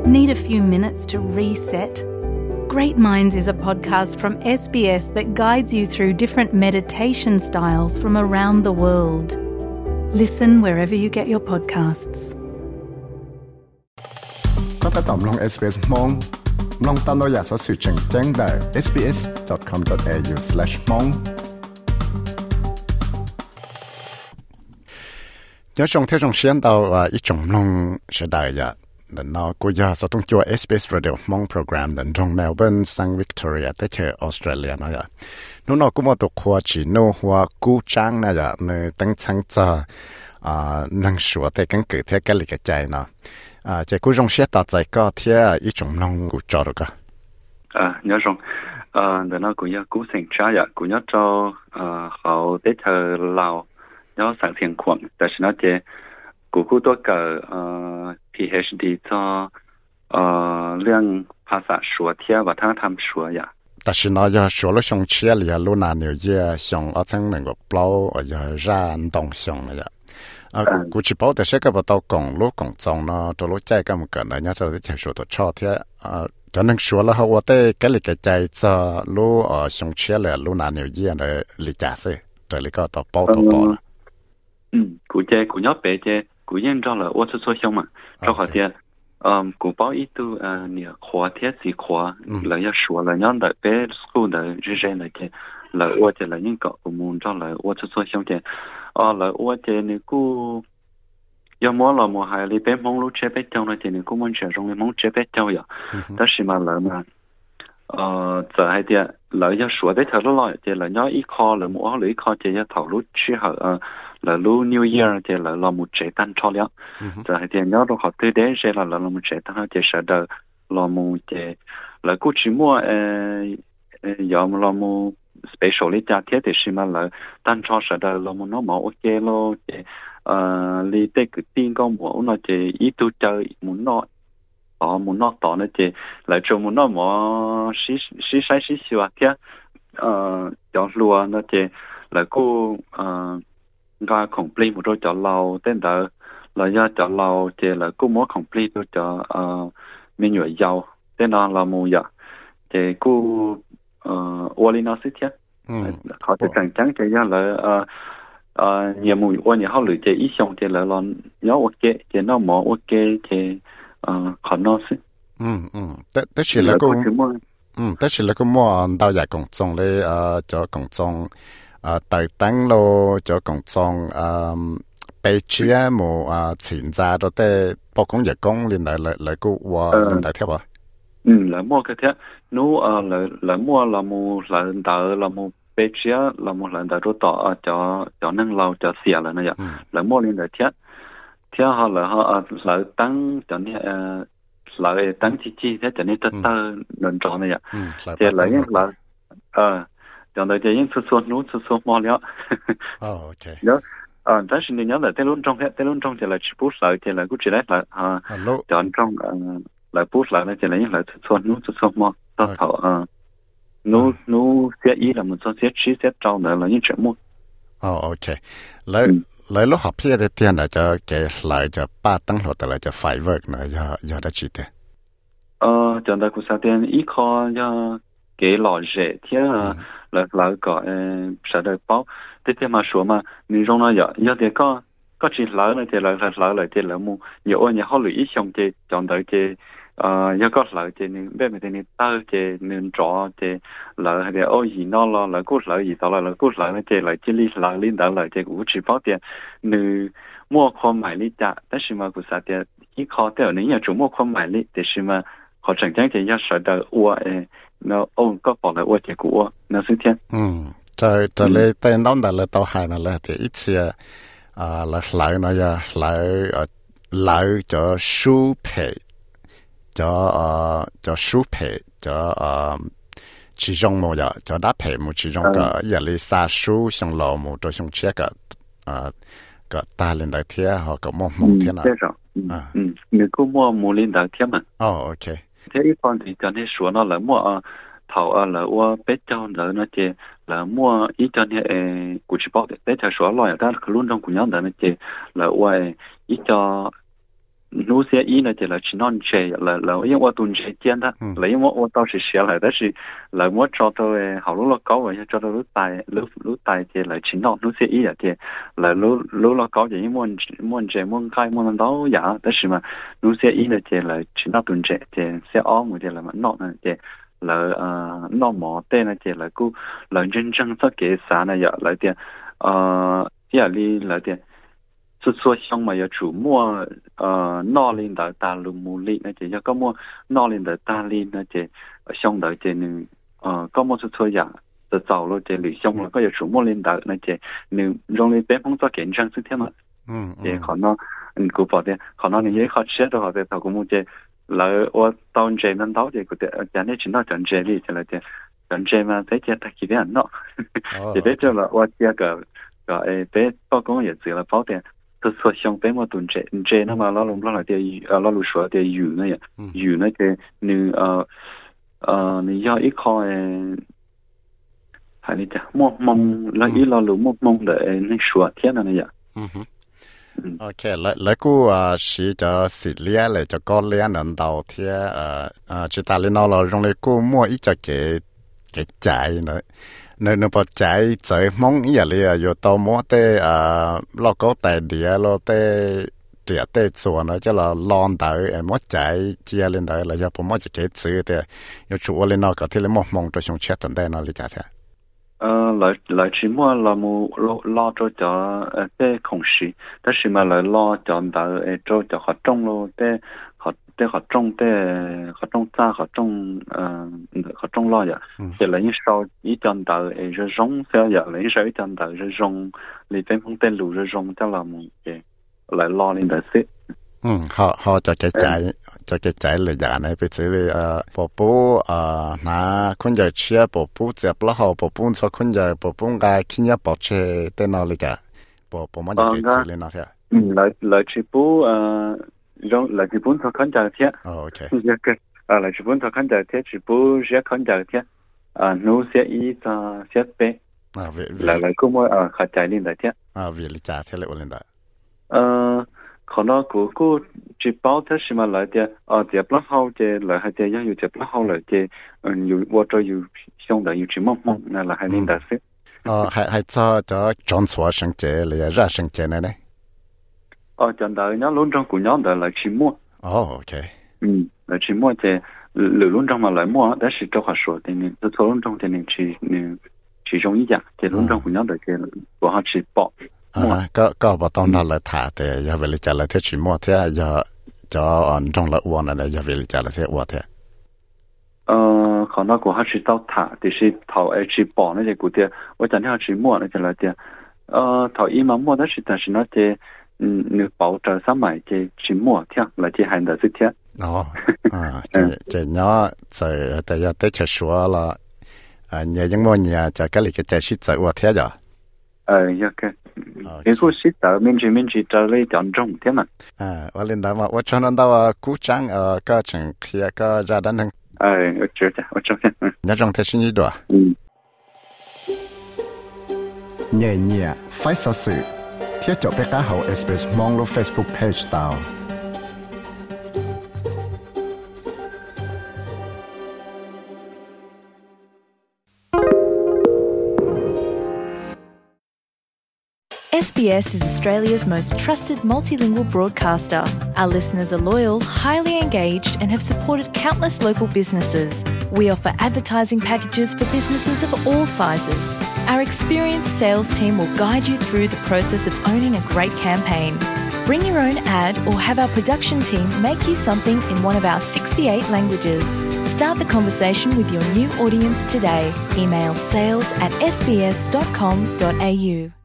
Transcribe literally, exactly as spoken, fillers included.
Need a few minutes to reset? Great Minds is a podcast from S B S that guides you through different meditation styles from around the world. Listen wherever you get your podcasts. ก็ถ้าตอบลง เอส บี เอส มองลองตามเราอยากสอสื่อแจ้งแจ้งได้ เอส บี เอส ดอท คอม ดอท เอ ยู สแลช มองเดี๋ยวชงเที่ยวชงเชียนเราว่าอีจงลงเสด็จยาเดินนอกูยาสต้องจัว เอส บี เอส Radio มองโปรแกรมเดินตรงเมลเบิร์นซังวิกตอเรียแต่เชอออสเตรเลียนะยานู้นกูมาตัวขวาจีโนหัวกูจ้างนะยาในตั้งชั้นจะอ่านั่งชัวแต่กันเกิดเที่ยวกันหลีกใจเนาะอ่าจะกูจงเชียต่อใจก็เที่ยวอีจงลงกูจอดก็อ่าnhớ rằng ờ để nó cũng nhớ cú sinh cha ya cũng nhớ cho ờ họ để thờ lao nhớ sáng thiện quảngแต่是nóจะกูกูตัวก็เอ่อ PhD choเอ่อเรื่องภาษาชัวเทียวัฒนธรรมชัวยะแต่是呢要说了上车里路那纽约上啊层那个包要让动上了呀啊กู只包的是个不到公路公众呢ตัวรู้ใจก็มันเกิดนะเนี่ยเราจะ说ตัวชอบเทียอ่าจะนึกชัวแล้วว่าแต่ก็เลยใจจะรู้อ่า上车เลย路那纽约的理解是这里个到包到包了嗯กูใจกู要白ใจกู认着了我是做项嘛做好的嗯กู包一度呃你花贴是花了要说了让的白 school 的日日那些了我这了应该我们着了我是做项的啊了我这你กู要么了么还里边忙碌这边交了这你กู们这种忙这边交呀但是嘛了嘛呃这还的了要说的头了这了要一考了么了一考这要投入去好呃là lu New Year thì là là một chế tan cho liệu, rồi thì nhớ đâu họ tới đấy sẽ là là một chế tan thì sẽ đợi là một chế là cứ chỉ mua ờ giờ là một special lý giá thế thì xem là tan cho sẽ đợi là một nó mà ok lo thì ờ lý tế cái tiền công của nó thì ít tu chơi muốn nó ở muốn nó tỏ nó thì là cho muốn nó mà xí xí sai xí xíu thế ờ cho lúa nó thì là cô ờ ga complete một cho lâu tên đó là do cho lâu thì là cũng muốn complete cho uh, menu giàu tên đó là mua giờ thì cũng uh, Olina xí thiết họ sẽ chẳng chẳng cái là là uh, nhiều mùi ô nhiều họ lựa chế ý xong thì là là nhớ ok thì nó mỏ ok thì họ nó xí ừ ừ thế thế chỉ là cũng ừ thế chỉ là cũng mua đào giải công trong lấy uh, cho công trong à tại tăng lô cho công trong à bây giờ một à tiền ra đó để bao công việc công liên đại lại lại cũng qua liên đại theo à ừ là mua cái thế nếu à là là mua là một lần đại là một bây giờ là một lần đại rồiต่อ cho cho nâng lâu cho xỉa là này là mua liên đại thế thế họ là họ là tăng cho nên là tăng chi chi thế cho nên tất cả nên cho này ạ thì là những là ờ cho nên chỉ những số số nút số số mò léo. Oh, okay. Nhớ, à,但是你nhớ là tên luôn trong thế, tên luôn trong thì là chỉ bút lại thì là cũng chỉ đấy là à, chọn trong là bút lại là chỉ là những là số số nút số số mò, đó thảo à, nút nút sẽ ý là một số sẽ chỉ sẽ trong nữa là những chuyện mua. Oh, okay. Lấy lấy lúc học phía thì tiền là cho cái lại cho ba tăng hoặc là cho phải vượt nữa giờ giờ đã chỉ thế. Ờ, cho nên cũng sao tiền ý khó cho cái lò rẻ thế là là có sẽ được bao thế thì mà số mà mình trong nó giờ giờ thì có có chỉ lỡ này thì là lỡ lại thì là mu nhiều anh họ lựa ý xong thì chọn tới thì ờ giờ có lỡ thì nên bên mình thì tao thì nên chọn thì lỡ thì ôi gì nó là là cút lỡ gì đó là là cút lỡ này thì lại chỉ lý lỡ liên đỡ lại thì cũng chỉ bao tiền nữ mua khoan买lý giá但是嘛cũng sao thì ý khó theo nếu như chủ mua khoan买lý thì是嘛họ chẳng chẳng thì giờ sợ đỡ uo nó ông có bỏ lại uo thì của nó sẽ thiên ừ trời trời lấy tên đó là tao hai là thì ít xíu à là lại nó giờ lại lại cho su pay cho cho su pay cho chỉ trong một giờ cho đáp pay một chỉ trong cái giờ lấy sa su xong lò một cho xong chia cái à cái ta lên đại thiên họ có mong mong thiên nào à ừ người cô mua mua lên đại thiên mà oh okay thế ít con thì cho nên số nó là mua thầu ở là mua bé cho nó nó chỉ là mua ít cho nên cụ chỉ bảo để cho số loại đó luôn trong của nhau đó nó chỉ là mua ít cho 努些一呢，就来去弄这，来来，因为我读这简单，来因为我倒是学来，但是来我找到诶，好路了高诶，找到路大路路大嘅来去弄努些一啊嘅，来路路了高嘅，因为我这我开我能到呀，但是嘛，努些一呢嘅来去弄读这嘅，些二我就来嘛弄呢嘅，来呃弄毛的呢嘅来估来真正做嘅啥呢呀，来嘅呃，第二哩来嘅。是说像嘛要主摸呃哪里的大陆木里那些要个么哪里的大理那些像的这呢呃个么是说呀的走路这里像了个要主摸领导那些你容易被碰到紧张是天嘛嗯也可能你估跑的可能你也好吃的话在头个么这来我到这能到这个的咱那去到咱这里去了的咱这嘛在这他几点喏也在这了我这个个诶在报工也做了报的他说想被我蹲这，这那么老龙老来的呃老龙说的鱼那样，鱼那个你呃呃你要一靠诶，还你讲摸蒙那一老龙摸蒙的诶那说天那样。嗯哼。 OK， lại lại cô à sĩ cho sĩ lia lại cho con lia nâng đầu thì à à chỉ ta lên nó là trong này cô mua ít cho cái cái trái nữa. Nơi nơi bỏ trái trái mong ý là giờ tao mua tê à lo có tài địa lo tê địa tê xuân nó cho là lon tới em mua trái chia lên tới là giờ bỏ mua cái chữ tê giờ chủ lên nó có thể là mong mong cho chúng chết tận đây nó lý giải thế ờ lại lại chỉ mua là mua lo lo cho cho tê không sĩ,但是嘛来lo cho tới cho cho họ trong lo tê họ tê họ trong tê họ trong ta họ trong ờ họ trong lo vậy, thì là những sau ý chân tới rồi rong theo vậy là những sau ý chân tới rồi rong, lý bên phong tên lù rồi rong cho là một cái lại lo lên tới xí. Ừ, họ họ cho cái trái cho cái trái là giả này bây giờ ờ bộ bố ờ na con giờ chia bộ bố giờ bao họ bộ bố cho con giờ bộ bố cái khi nhớ bỏ chơi tên nào lấy cả bộ bộ mấy cái gì lên nào thế? Ừ, lại lại chỉ bố ờ rong lại chỉ bố cho con giờ thế. Ok. À lại chỉ bố cho con giờ thế chỉ bố giờ con giờ thế. À nô sẽ ý cho sẽ bé. À vì lại lại cũng mới ờ khởi trái lên đấy thế. À vì lý trả thế lại lên đấy. Ờ可能嗰個接包的是嘛來的啊，接不好的來係的，要有接不好來的，嗯，有或者有相對有去摸摸，那來係領導些。 哦，係係做做裝錯生節嚟啊，熱生節呢呢？ 哦，講到人家農場姑娘的來去摸。 哦 ，OK。 嗯，來去摸的，流農場嘛來摸，但是這話說的呢，就從農場的呢去呢去容易呀，這農場姑娘的嘅不好去包。 à có có bảo tao nó là thả thì giờ về trả lại thế chỉ mua thế giờ cho anh trong là uống này giờ về trả lại thế uống thế ờ còn nó của họ chỉ tao thả thì chỉ thảo ấy chỉ bỏ nó thì của thế tôi chẳng theo chỉ mua nó chỉ là thế ờ thảo ý mà mua đó chỉ là chỉ nó thì nếu bảo trợ sao mày thì chỉ mua thế là chỉ hành được thế thế đó à chỉ chỉ nhỏ rồi tại giờ tới chơi số là à nhà những mua nhà cho cái này cái chơi shit rồi uống thế rồi ờ dạ cái cái cuộc shit đó mình chỉ mình chỉ trả lời chọn trong thế mà à và lên đó mà tôi cho nó đâu cú trắng ở cái trường kia cái gia đình hàng ờ ở chỗ đó ở chỗ đó nhà trong thế sinh gì đó nhẹ nhẹ phải sao sự thiết cho bé cá hậu ét bê ét mong lo Facebook page tao S B S is Australia's most trusted multilingual broadcaster. Our listeners are loyal, highly engaged, and have supported countless local businesses. We offer advertising packages for businesses of all sizes. Our experienced sales team will guide you through the process of owning a great campaign. Bring your own ad or have our production team make you something in one of our sixty-eight languages. Start the conversation with your new audience today. Email sales at s b s dot com dot a u.